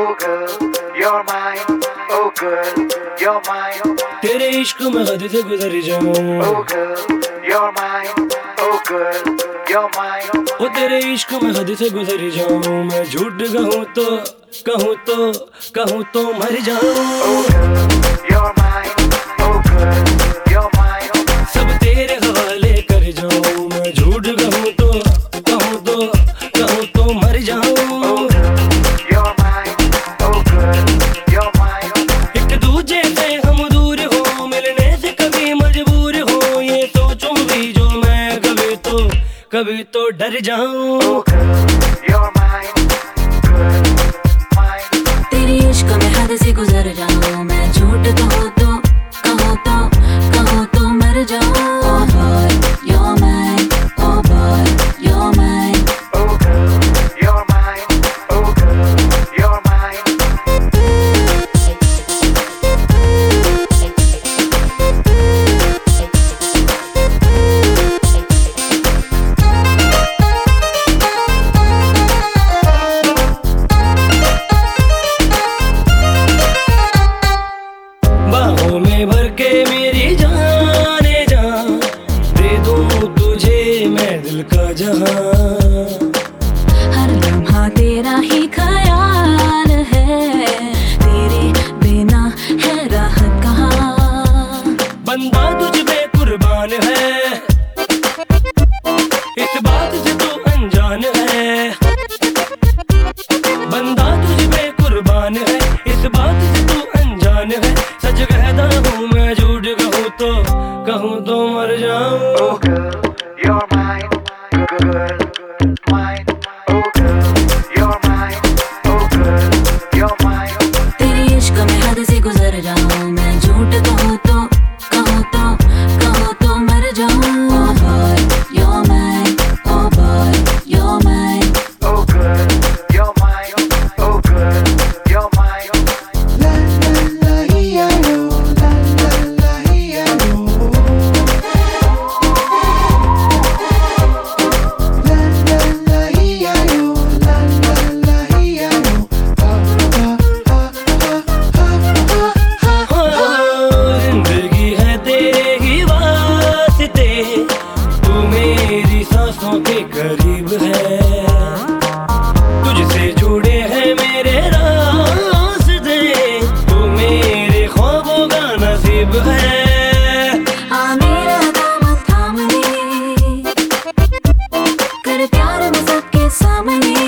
Oh girl, you're mine. Oh girl, you're mine. तेरे इश्क में हद से गुजर जाऊं. Oh girl, you're mine. Oh girl, you're mine. ओ तेरे इश्क में हद से गुजर जाऊं. मैं झूठ कहूँ तो मर जाऊं. Oh girl, you're mine. Oh girl, you're mine. सब तेरे हवाले कर जाऊं. मैं झूठ कहूँ तो मर जाऊं. Oh girl, you're mine. Oh girl, you're mine. एक दूजे से हम दूर हो, मिलने से कभी मजबूर हो. ये सोचूं भी जो मैं कभी तो डर जाऊं. Oh girl, you're mine. Girl, mine. तेरी इश्क में हद से गुजर जाऊं. मैं झूठ कहूँ तो मर जाऊं. Oh boy, you're mine. Oh boy, you're mine. Oh girl, you're mine. Oh girl, you're mine. बाहों में भर के मेरी जाने जा, दे दूं तुझे मैं दिल का जहां. हर लम्हा तेरा ही ख्याल है. तेरे बिना है राहत कहाँ. बंदा तुझ पे कुर्बान है, इस बात से तू अनजान है. बंदा तुझ पे कुर्बान है, इस बात से तू अनजान है. सच कहता हूँ मैं, झूठ कहूँ तो मर जाऊं. Oh girl, you're mine. Girl, mine. Oh girl, you're mine. Oh girl, you're mine. तेरी इश्क में हद से गुजर जाऊं. मैं झूठ कहूँ तो मर जाऊं. Oh boy, you're mine. Oh boy, you're mine. Oh girl, you're mine. Oh girl, you're mine. La la la ya yo, la la la ya yo. La la la ya yo, la la la ya yo. जिंदगी है तेरे ही वास्ते, तू मेरी सांसों के करीब है. तुझसे जुड़े हैं मेरे रास्ते, तू मेरे ख्वाबों का नसीब है. आ मेरा दामन थाम ले, कर प्यार में सबके सामने.